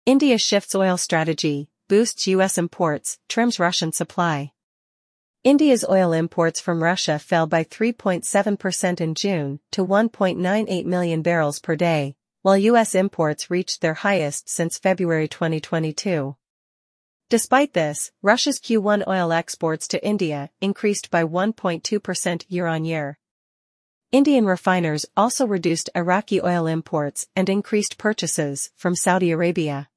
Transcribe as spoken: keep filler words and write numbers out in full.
India shifts oil strategy, boosts U S imports, trims Russian supply. India's oil imports from Russia fell by three point seven percent in June to one point nine eight million barrels per day, while U S imports reached their highest since February twenty twenty-two. Despite this, Russia's Q one oil exports to India increased by one point two percent year-on-year. Indian refiners also reduced Iraqi oil imports and increased purchases from Saudi Arabia.